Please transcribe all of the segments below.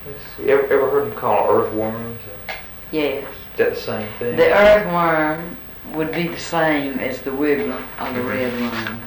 Let's see. Ever heard them called earthworms? Yes. Is that the same thing? The earthworm would be the same as the wiggler or the red worm.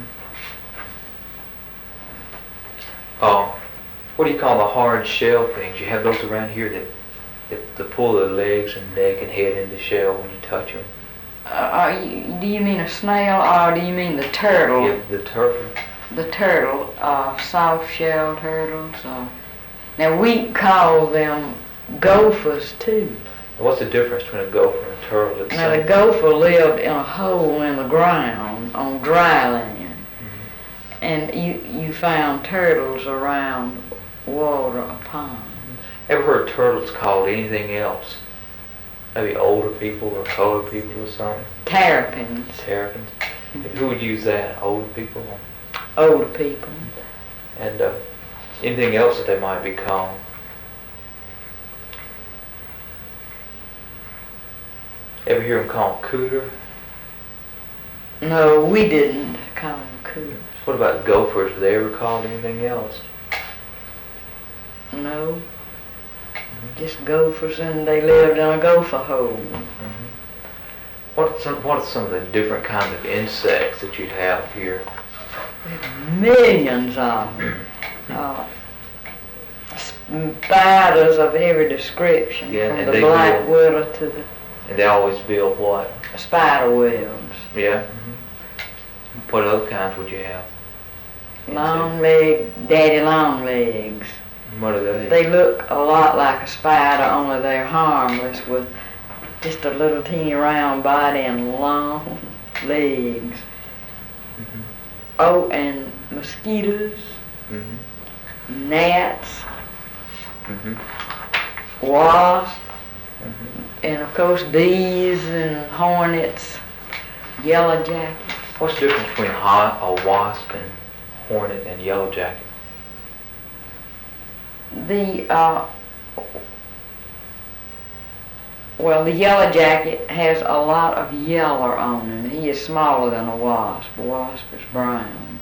What do you call the hard shell things? You have those around here that pull the legs and neck and head in the shell when you touch them. Do you mean a snail or do you mean the turtle? Yeah, the turtle. The turtle, soft shell turtles. Now we call them gophers too. What's the difference between a gopher and a turtle? Now the gopher lived in a hole in the ground on dry land, and you found turtles around water or ponds. Ever heard turtles called anything else? Maybe older people or colored people or something? Terrapins. Terrapins. Who would use that? Older people? Older people. And anything else that they might be called? Ever hear them called cooter? No, we didn't call them cooters. What about gophers? Were they ever called anything else? No. Just gophers, and they lived in a gopher hole. What are some of the different kinds of insects that you'd have here? We have millions of them. Spiders of every description, from the black widow to the... And they always build what? Spider webs. Yeah? What other kinds would you have? Long leg, daddy long legs. What are they? They look a lot like a spider, only they're harmless with just a little teeny round body and long legs. Oh, and mosquitoes, gnats, wasps, and of course bees and hornets, yellow jackets. What's the difference between a wasp and hornet and yellow jacket? The yellow jacket has a lot of yellow on him. He is smaller than a wasp. A wasp is brown.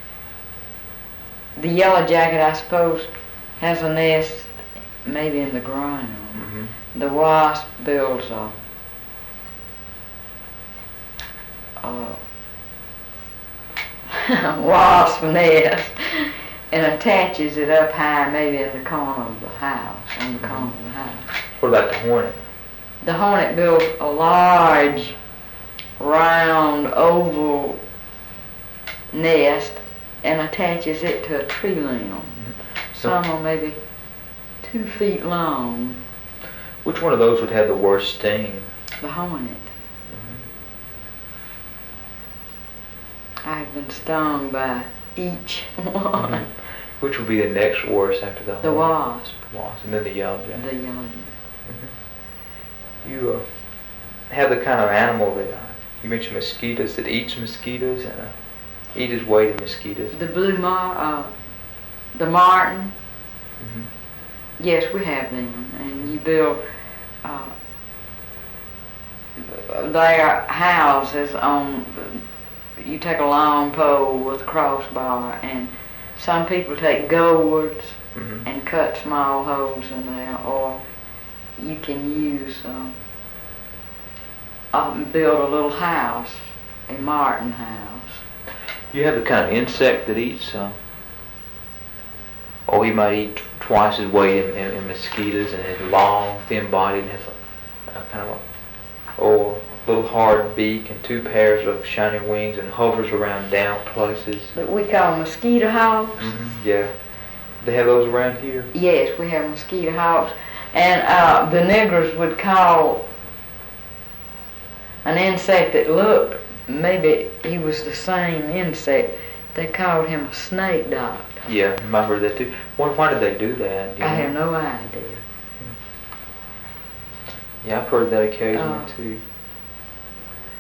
The yellow jacket, I suppose, has a nest maybe in the ground. The wasp builds a wasp nest and attaches it up high, maybe in the corner of the house, on the corner of the house. What about the hornet? The hornet builds a large, round, oval nest and attaches it to a tree limb. Some are maybe 2 feet long. Which one of those would have the worst sting? The hornet. I've been stung by each one. Which would be the next worst after the hornet? The wasp. Wasp, and then the yellow jacket. The yellow jacket. You have the kind of animal that you mentioned mosquitoes that eats mosquitoes and eat his weight in mosquitoes. The the martin. Yes, we have them, and you build their houses on. You take a long pole with a crossbar, and some people take gourds and cut small holes in there, or you can use build a little house, a martin house. You have the kind of insect that eats, he might eat twice his weight in mosquitoes, and is long, thin-bodied, and has a kind of a little hard beak and 2 pairs of shiny wings, and hovers around damp places. That we call mosquito hawks. Yeah. They have those around here? Yes, we have mosquito hawks. And the niggers would call an insect that looked, maybe he was the same insect, they called him a snake doctor. Yeah, I've heard that too. Why did they do that? I have no idea. Yeah, I've heard that occasionally too.